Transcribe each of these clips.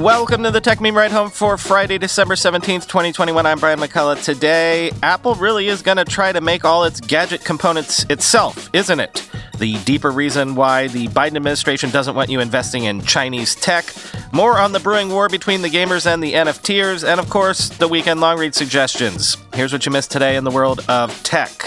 Welcome to the Tech Meme Ride Home for Friday, December 17th, 2021. I'm Brian McCullough. Today, Apple really is going to try to make all its gadget components itself, isn't it? The deeper reason why the Biden administration doesn't want you investing in Chinese tech. More on the brewing war between the gamers and the NFTers. And of course, the weekend long read suggestions. Here's what you missed today in the world of tech.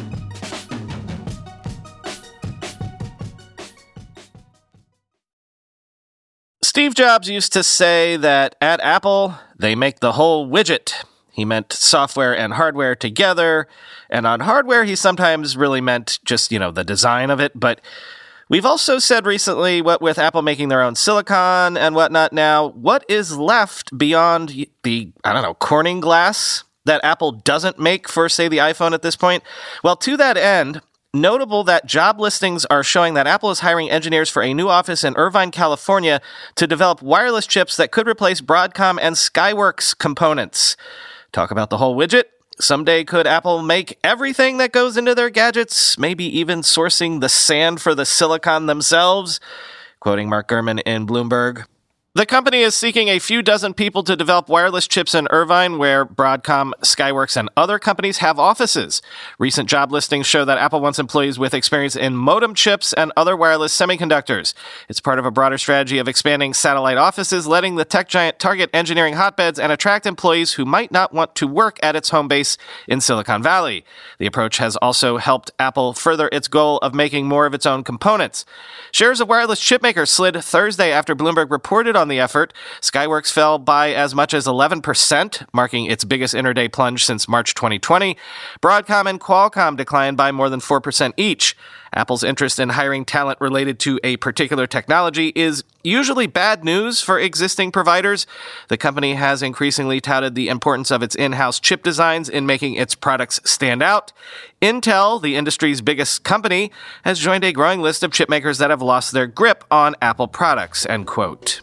Steve Jobs used to say that at Apple, they make the whole widget. He meant software and hardware together. And on hardware, he sometimes really meant just, the design of it. But we've also said recently, what with Apple making their own silicon and whatnot now, what is left beyond the, Corning glass that Apple doesn't make for, say, the iPhone at this point? Well, to that end, notable that job listings are showing that Apple is hiring engineers for a new office in Irvine, California, to develop wireless chips that could replace Broadcom and Skyworks components. Talk about the whole widget. Someday could Apple make everything that goes into their gadgets, maybe even sourcing the sand for the silicon themselves? Quoting Mark Gurman in Bloomberg. The company is seeking a few dozen people to develop wireless chips in Irvine, where Broadcom, Skyworks, and other companies have offices. Recent job listings show that Apple wants employees with experience in modem chips and other wireless semiconductors. It's part of a broader strategy of expanding satellite offices, letting the tech giant target engineering hotbeds and attract employees who might not want to work at its home base in Silicon Valley. The approach has also helped Apple further its goal of making more of its own components. Shares of wireless chipmakers slid Thursday after Bloomberg reported on the effort. Skyworks fell by as much as 11%, marking its biggest intraday plunge since March 2020. Broadcom and Qualcomm declined by more than 4% each. Apple's interest in hiring talent related to a particular technology is usually bad news for existing providers. The company has increasingly touted the importance of its in-house chip designs in making its products stand out. Intel, the industry's biggest company, has joined a growing list of chipmakers that have lost their grip on Apple products, end quote.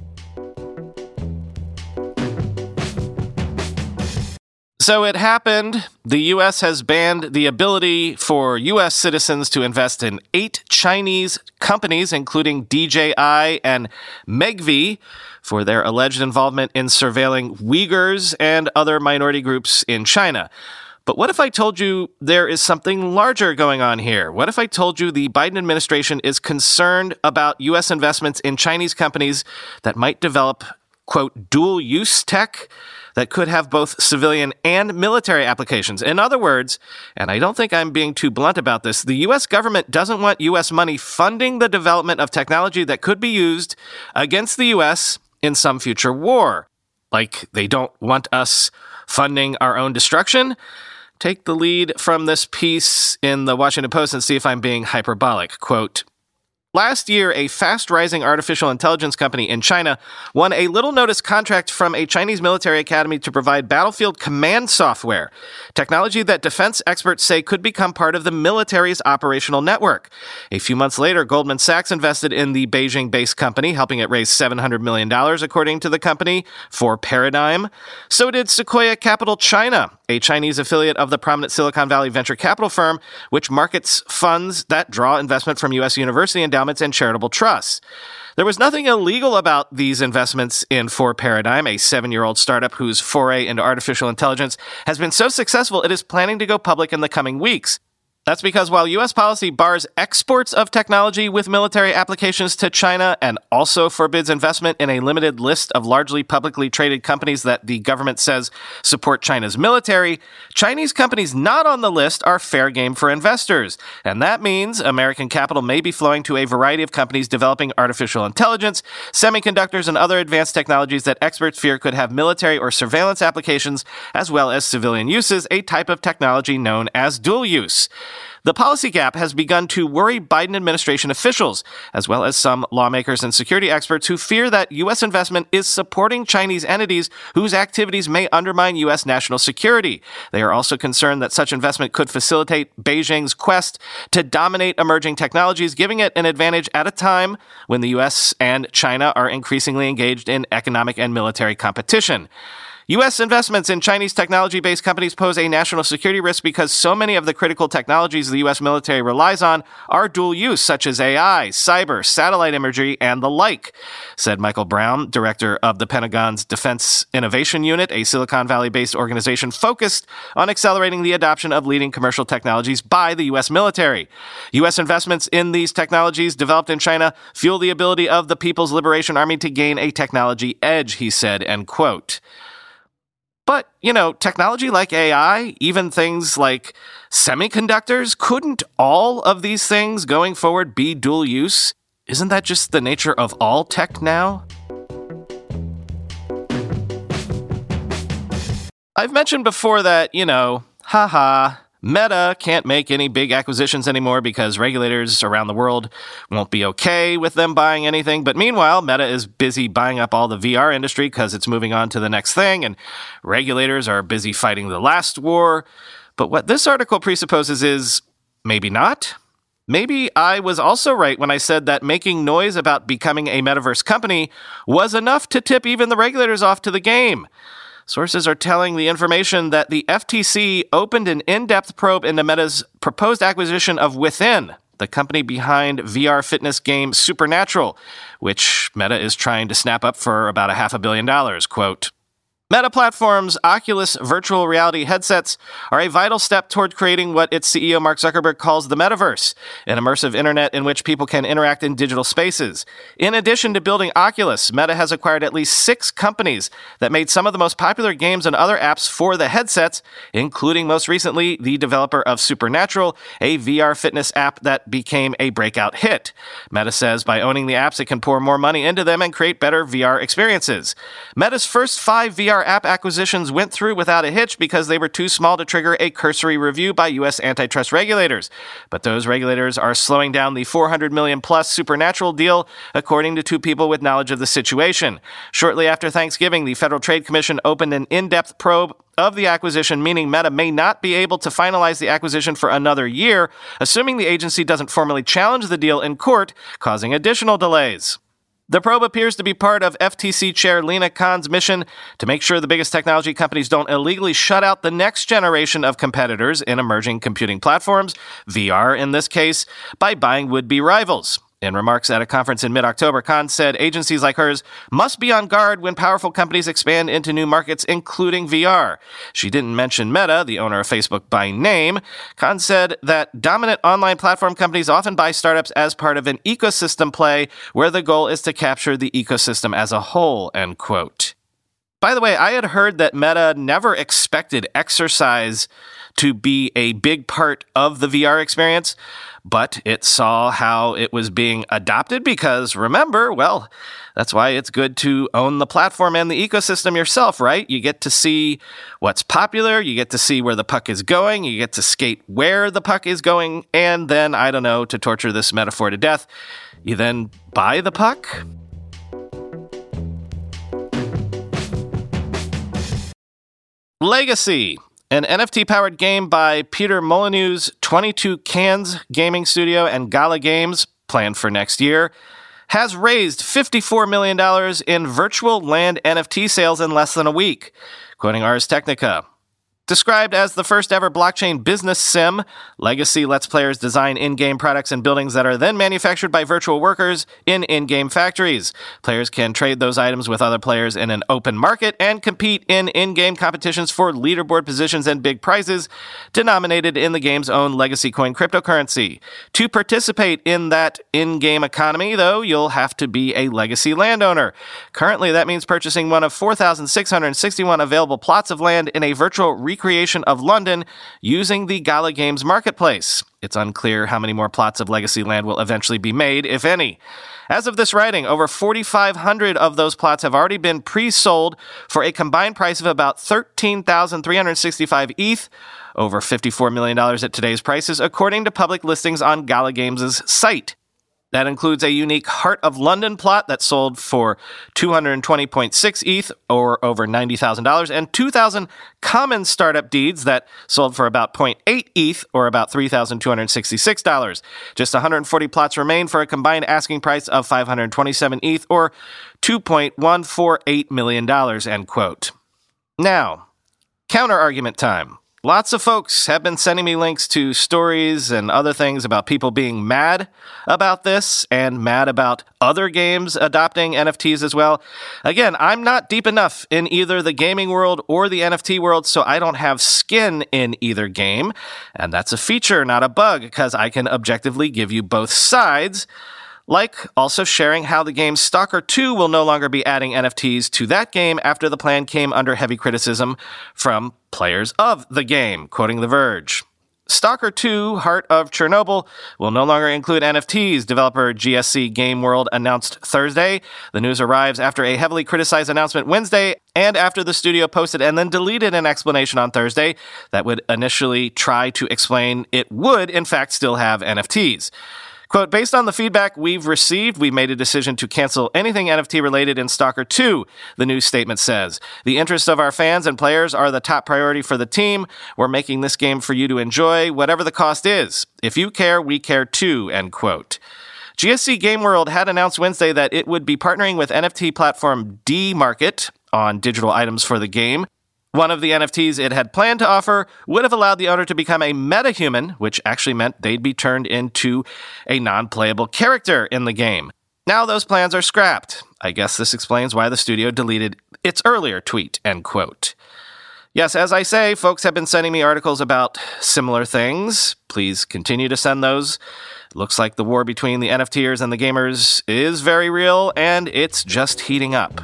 So it happened. The U.S. has banned the ability for U.S. citizens to invest in 8 Chinese companies, including DJI and Megvii, for their alleged involvement in surveilling Uyghurs and other minority groups in China. But what if I told you there is something larger going on here? What if I told you the Biden administration is concerned about U.S. investments in Chinese companies that might develop, quote, dual-use tech that could have both civilian and military applications? In other words, and I don't think I'm being too blunt about this, the U.S. government doesn't want U.S. money funding the development of technology that could be used against the U.S. in some future war. Like they don't want us funding our own destruction? Take the lead from this piece in the Washington Post and see if I'm being hyperbolic. Quote, last year, a fast-rising artificial intelligence company in China won a little-notice contract from a Chinese military academy to provide battlefield command software, technology that defense experts say could become part of the military's operational network. A few months later, Goldman Sachs invested in the Beijing-based company, helping it raise $700 million, according to the company, for Paradigm. So did Sequoia Capital China, a Chinese affiliate of the prominent Silicon Valley venture capital firm, which markets funds that draw investment from U.S. university endowments and charitable trusts. There was nothing illegal about these investments in For Paradigm, a 7-year-old startup whose foray into artificial intelligence has been so successful it is planning to go public in the coming weeks. That's because while U.S. policy bars exports of technology with military applications to China and also forbids investment in a limited list of largely publicly traded companies that the government says support China's military, Chinese companies not on the list are fair game for investors. And that means American capital may be flowing to a variety of companies developing artificial intelligence, semiconductors, and other advanced technologies that experts fear could have military or surveillance applications, as well as civilian uses, a type of technology known as dual use. The policy gap has begun to worry Biden administration officials, as well as some lawmakers and security experts who fear that U.S. investment is supporting Chinese entities whose activities may undermine U.S. national security. They are also concerned that such investment could facilitate Beijing's quest to dominate emerging technologies, giving it an advantage at a time when the U.S. and China are increasingly engaged in economic and military competition. U.S. investments in Chinese technology-based companies pose a national security risk because so many of the critical technologies the U.S. military relies on are dual use, such as AI, cyber, satellite imagery, and the like, said Michael Brown, director of the Pentagon's Defense Innovation Unit, a Silicon Valley-based organization focused on accelerating the adoption of leading commercial technologies by the U.S. military. U.S. investments in these technologies developed in China fuel the ability of the People's Liberation Army to gain a technology edge, he said, end quote. But, technology like AI, even things like semiconductors, couldn't all of these things going forward be dual use? Isn't that just the nature of all tech now? I've mentioned before that, Meta can't make any big acquisitions anymore because regulators around the world won't be okay with them buying anything. But meanwhile, Meta is busy buying up all the VR industry because it's moving on to the next thing, and regulators are busy fighting the last war. But what this article presupposes is maybe not. Maybe I was also right when I said that making noise about becoming a metaverse company was enough to tip even the regulators off to the game. Sources are telling the information that the FTC opened an in-depth probe into Meta's proposed acquisition of Within, the company behind VR fitness game Supernatural, which Meta is trying to snap up for about $500 million, quote. Meta Platforms' Oculus virtual reality headsets are a vital step toward creating what its CEO Mark Zuckerberg calls the metaverse, an immersive internet in which people can interact in digital spaces. In addition to building Oculus, Meta has acquired at least 6 companies that made some of the most popular games and other apps for the headsets, including most recently the developer of Supernatural, a VR fitness app that became a breakout hit. Meta says by owning the apps, it can pour more money into them and create better VR experiences. Meta's first 5 VR app acquisitions went through without a hitch because they were too small to trigger a cursory review by U.S. antitrust regulators. But those regulators are slowing down the $400 million-plus Supernatural deal, according to 2 people with knowledge of the situation. Shortly after Thanksgiving, the Federal Trade Commission opened an in-depth probe of the acquisition, meaning Meta may not be able to finalize the acquisition for another year, assuming the agency doesn't formally challenge the deal in court, causing additional delays. The probe appears to be part of FTC Chair Lina Khan's mission to make sure the biggest technology companies don't illegally shut out the next generation of competitors in emerging computing platforms, VR in this case, by buying would-be rivals. In remarks at a conference in mid-October, Khan said agencies like hers must be on guard when powerful companies expand into new markets, including VR. She didn't mention Meta, the owner of Facebook, by name. Khan said that dominant online platform companies often buy startups as part of an ecosystem play where the goal is to capture the ecosystem as a whole, end quote. By the way, I had heard that Meta never expected exercise to be a big part of the VR experience, but it saw how it was being adopted because, remember, well, that's why it's good to own the platform and the ecosystem yourself, right? You get to see what's popular, you get to see where the puck is going, you get to skate where the puck is going, and then, to torture this metaphor to death, you then buy the puck? Legacy, an NFT-powered game by Peter Molyneux's 22 Cans gaming studio and Gala Games, planned for next year, has raised $54 million in virtual land NFT sales in less than a week, quoting Ars Technica. Described as the first ever blockchain business sim, Legacy lets players design in-game products and buildings that are then manufactured by virtual workers in in-game factories. Players can trade those items with other players in an open market and compete in in-game competitions for leaderboard positions and big prizes, denominated in the game's own Legacy coin cryptocurrency. To participate in that in-game economy, though, you'll have to be a Legacy landowner. Currently, that means purchasing one of 4,661 available plots of land in a virtual recreation of London using the Gala Games marketplace. It's unclear how many more plots of Legacy land will eventually be made, if any. As of this writing, over 4,500 of those plots have already been pre-sold for a combined price of about 13,365 ETH, over $54 million at today's prices, according to public listings on Gala Games' site. That includes a unique Heart of London plot that sold for 220.6 ETH, or over $90,000, and 2,000 common startup deeds that sold for about 0.8 ETH, or about $3,266. Just 140 plots remain for a combined asking price of 527 ETH, or $2.148 million, end quote. Now, counter-argument time. Lots of folks have been sending me links to stories and other things about people being mad about this and mad about other games adopting NFTs as well. Again, I'm not deep enough in either the gaming world or the NFT world, so I don't have skin in either game. And that's a feature, not a bug, because I can objectively give you both sides. Like also sharing how the game Stalker 2 will no longer be adding NFTs to that game after the plan came under heavy criticism from players of the game, quoting The Verge. Stalker 2, Heart of Chernobyl, will no longer include NFTs, developer GSC Game World announced Thursday. The news arrives after a heavily criticized announcement Wednesday and after the studio posted and then deleted an explanation on Thursday that would initially try to explain it would, in fact, still have NFTs. Quote, based on the feedback we've received, we made a decision to cancel anything NFT related in Stalker 2, the news statement says. The interests of our fans and players are the top priority for the team. We're making this game for you to enjoy, whatever the cost is. If you care, we care too, end quote. GSC Game World had announced Wednesday that it would be partnering with NFT platform DMarket on digital items for the game. One of the NFTs it had planned to offer would have allowed the owner to become a metahuman, which actually meant they'd be turned into a non-playable character in the game. Now those plans are scrapped. I guess this explains why the studio deleted its earlier tweet, end quote. Yes, as I say, folks have been sending me articles about similar things. Please continue to send those. Looks like the war between the NFTers and the gamers is very real, and it's just heating up.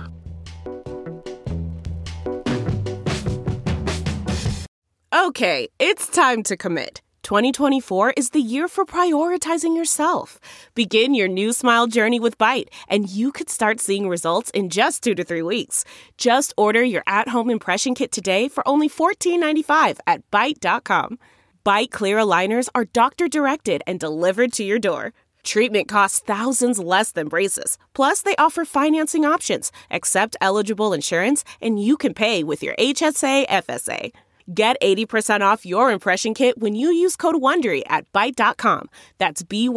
Okay, it's time to commit. 2024 is the year for prioritizing yourself. Begin your new smile journey with Byte, and you could start seeing results in just 2 to 3 weeks. Just order your at-home impression kit today for only $14.95 at Byte.com. Byte Clear aligners are doctor-directed and delivered to your door. Treatment costs thousands less than braces. Plus, they offer financing options, accept eligible insurance, and you can pay with your HSA FSA. Get 80% off your impression kit when you use code WONDERY at Byte.com. That's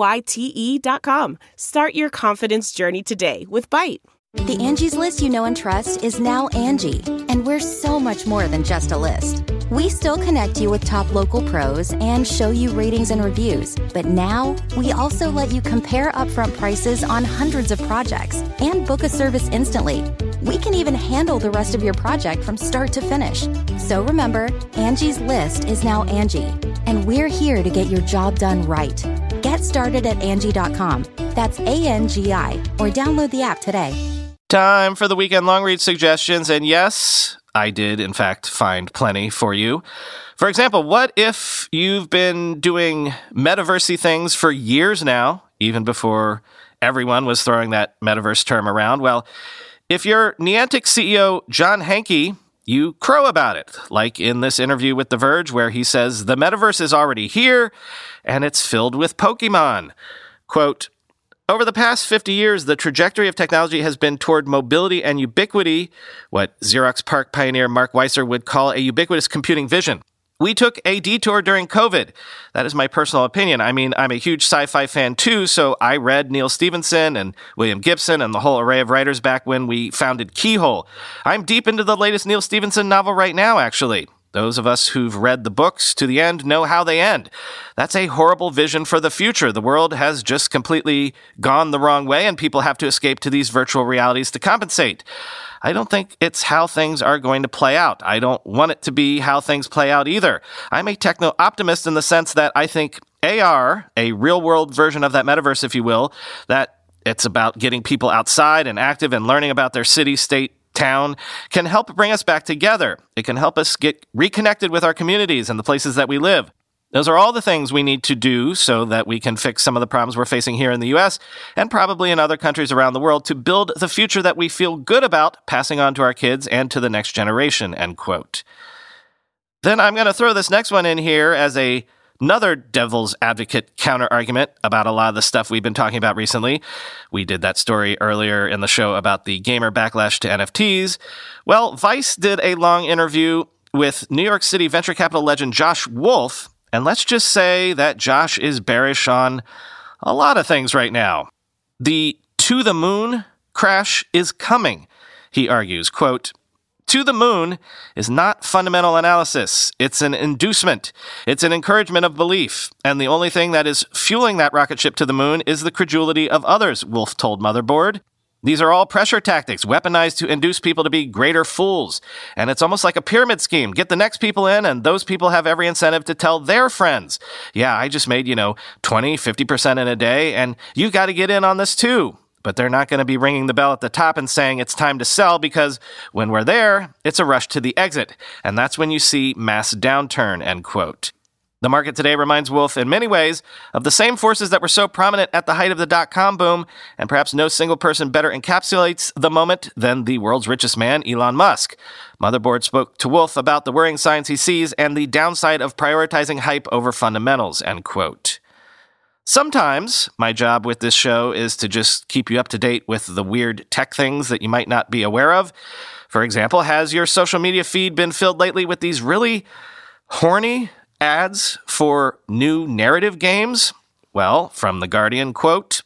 BYTE.com. Start your confidence journey today with Byte. The Angie's List you know and trust is now Angie, and we're so much more than just a list. We still connect you with top local pros and show you ratings and reviews, but now we also let you compare upfront prices on hundreds of projects and book a service instantly. We can even handle the rest of your project from start to finish. So remember, Angie's List is now Angie, and we're here to get your job done right. Get started at Angie.com. That's ANGI, or download the app today. Time for the weekend long read suggestions, and yes, I did, in fact, find plenty for you. For example, what if you've been doing metaversey things for years now, even before everyone was throwing that metaverse term around? Well, if you're Niantic CEO John Hanke, you crow about it, like in this interview with The Verge, where he says the metaverse is already here, and it's filled with Pokemon. Quote, over the past 50 years, the trajectory of technology has been toward mobility and ubiquity, what Xerox PARC pioneer Mark Weiser would call a ubiquitous computing vision. We took a detour during COVID. That is my personal opinion. I mean, I'm a huge sci-fi fan too, so I read Neil Stephenson and William Gibson and the whole array of writers back when we founded Keyhole. I'm deep into the latest Neil Stephenson novel right now, actually. Those of us who've read the books to the end know how they end. That's a horrible vision for the future. The world has just completely gone the wrong way, and people have to escape to these virtual realities to compensate. I don't think it's how things are going to play out. I don't want it to be how things play out either. I'm a techno-optimist in the sense that I think AR, a real-world version of that metaverse, if you will, that it's about getting people outside and active and learning about their city, state, town, can help bring us back together. It can help us get reconnected with our communities and the places that we live. Those are all the things we need to do so that we can fix some of the problems we're facing here in the U.S. and probably in other countries around the world to build the future that we feel good about passing on to our kids and to the next generation, end quote. Then I'm going to throw this next one in here as another devil's advocate counter-argument about a lot of the stuff we've been talking about recently. We did that story earlier in the show about the gamer backlash to NFTs. Well, Vice did a long interview with New York City venture capital legend Josh Wolf, and let's just say that Josh is bearish on a lot of things right now. The to the moon crash is coming, he argues. Quote, To the moon is not fundamental analysis. It's an inducement. It's an encouragement of belief. And the only thing that is fueling that rocket ship to the moon is the credulity of others, Wolf told Motherboard. These are all pressure tactics, weaponized to induce people to be greater fools. And it's almost like a pyramid scheme. Get the next people in, and those people have every incentive to tell their friends. Yeah, I just made, 20, 50% in a day, and you got to get in on this too. But they're not going to be ringing the bell at the top and saying it's time to sell, because when we're there, it's a rush to the exit. And that's when you see mass downturn, end quote. The market today reminds Wolf in many ways of the same forces that were so prominent at the height of the dot-com boom, and perhaps no single person better encapsulates the moment than the world's richest man, Elon Musk. Motherboard spoke to Wolf about the worrying signs he sees and the downside of prioritizing hype over fundamentals, end quote. Sometimes my job with this show is to just keep you up to date with the weird tech things that you might not be aware of. For example, has your social media feed been filled lately with these really horny ads for new narrative games? Well, from The Guardian, quote,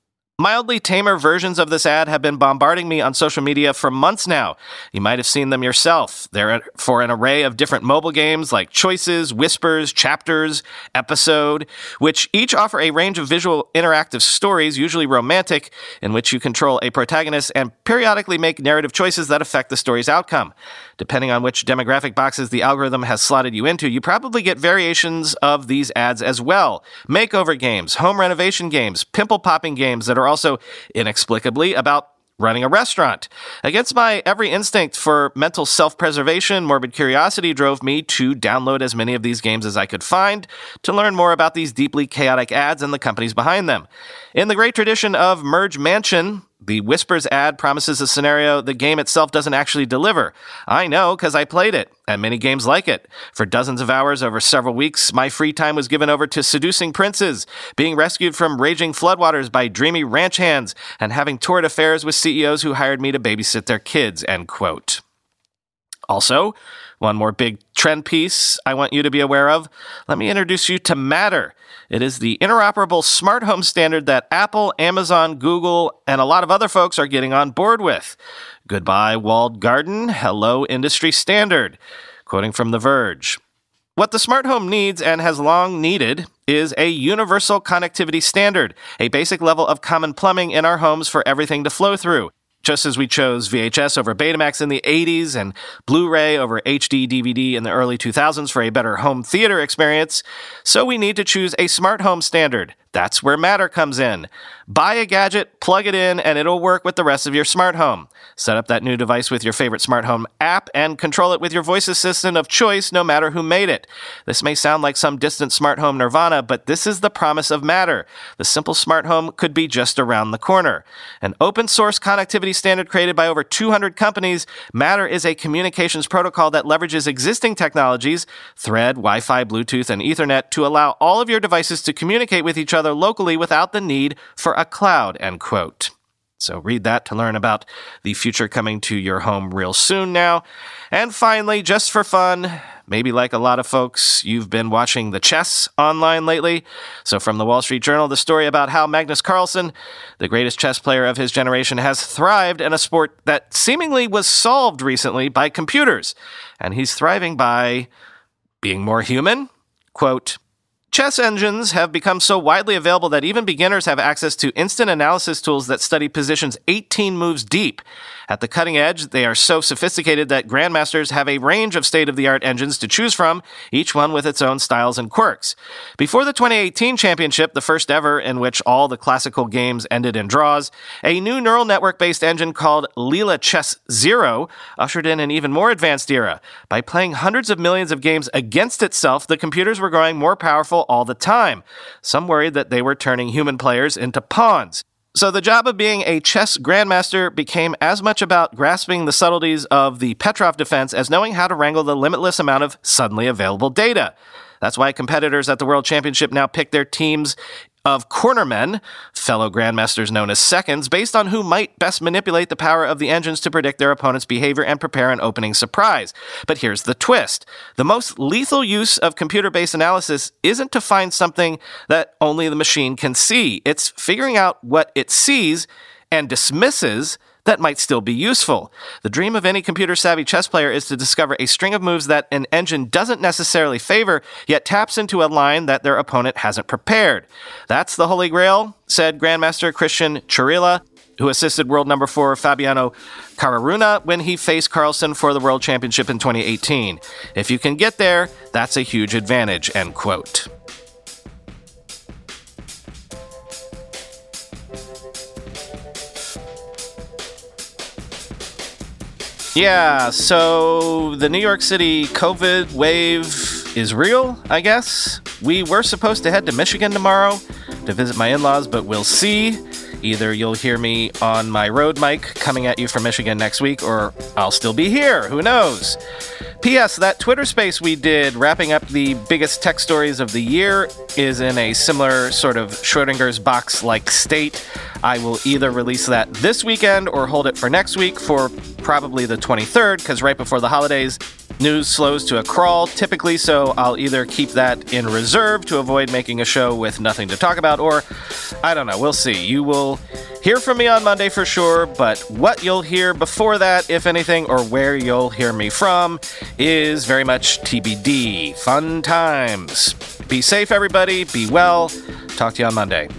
mildly tamer versions of this ad have been bombarding me on social media for months now. You might have seen them yourself. They're for an array of different mobile games like Choices, Whispers, Chapters, Episode, which each offer a range of visual interactive stories, usually romantic, in which you control a protagonist and periodically make narrative choices that affect the story's outcome. Depending on which demographic boxes the algorithm has slotted you into, you probably get variations of these ads as well. Makeover games, home renovation games, pimple-popping games that are also inexplicably about running a restaurant. Against my every instinct for mental self-preservation, morbid curiosity drove me to download as many of these games as I could find to learn more about these deeply chaotic ads and the companies behind them. In the great tradition of Merge Mansion, the Whispers ad promises a scenario the game itself doesn't actually deliver. I know, because I played it, and many games like it. For dozens of hours over several weeks, my free time was given over to seducing princes, being rescued from raging floodwaters by dreamy ranch hands, and having torrid affairs with CEOs who hired me to babysit their kids, end quote. Also, one more big trend piece I want you to be aware of. Let me introduce you to Matter. It is the interoperable smart home standard that Apple, Amazon, Google, and a lot of other folks are getting on board with. Goodbye, walled garden. Hello, industry standard. Quoting from The Verge. What the smart home needs and has long needed is a universal connectivity standard, a basic level of common plumbing in our homes for everything to flow through. Just as we chose VHS over Betamax in the 80s and Blu-ray over HD DVD in the early 2000s for a better home theater experience, so we need to choose a smart home standard. That's where Matter comes in. Buy a gadget, plug it in, and it'll work with the rest of your smart home. Set up that new device with your favorite smart home app and control it with your voice assistant of choice no matter who made it. This may sound like some distant smart home nirvana, but this is the promise of Matter. The simple smart home could be just around the corner. An open source connectivity standard created by over 200 companies, Matter is a communications protocol that leverages existing technologies, Thread, Wi-Fi, Bluetooth, and Ethernet, to allow all of your devices to communicate with each other locally without the need for a cloud, end quote. So read that to learn about the future coming to your home real soon now. And finally, just for fun, maybe like a lot of folks, you've been watching the chess online lately. So from the Wall Street Journal, the story about how Magnus Carlsen, the greatest chess player of his generation, has thrived in a sport that seemingly was solved recently by computers. And he's thriving by being more human. Quote, chess engines have become so widely available that even beginners have access to instant analysis tools that study positions 18 moves deep. At the cutting edge, they are so sophisticated that grandmasters have a range of state-of-the-art engines to choose from, each one with its own styles and quirks. Before the 2018 championship, the first ever in which all the classical games ended in draws, a new neural network-based engine called Leela Chess Zero ushered in an even more advanced era. By playing hundreds of millions of games against itself, the computers were growing more powerful all the time. Some worried that they were turning human players into pawns. So the job of being a chess grandmaster became as much about grasping the subtleties of the Petrov defense as knowing how to wrangle the limitless amount of suddenly available data. That's why competitors at the World Championship now pick their teams of cornermen, fellow grandmasters known as seconds, based on who might best manipulate the power of the engines to predict their opponent's behavior and prepare an opening surprise. But here's the twist. The most lethal use of computer-based analysis isn't to find something that only the machine can see. It's figuring out what it sees and dismisses that might still be useful. The dream of any computer-savvy chess player is to discover a string of moves that an engine doesn't necessarily favor, yet taps into a line that their opponent hasn't prepared. That's the holy grail, said Grandmaster Christian Churila, who assisted world number 4 Fabiano Caruana when he faced Carlsen for the World Championship in 2018. If you can get there, that's a huge advantage, end quote. Yeah, so the New York City COVID wave is real, I guess. We were supposed to head to Michigan tomorrow to visit my in-laws, but we'll see. Either you'll hear me on my road mic coming at you from Michigan next week, or I'll still be here. Who knows? P.S. That Twitter space we did, wrapping up the biggest tech stories of the year, is in a similar sort of Schrodinger's box-like state. I will either release that this weekend or hold it for next week for probably the 23rd, because right before the holidays, news slows to a crawl typically, so I'll either keep that in reserve to avoid making a show with nothing to talk about, or I don't know, we'll see. You will hear from me on Monday for sure, but what you'll hear before that, if anything, or where you'll hear me from is very much TBD. Fun times. Be safe, everybody. Be well. Talk to you on Monday.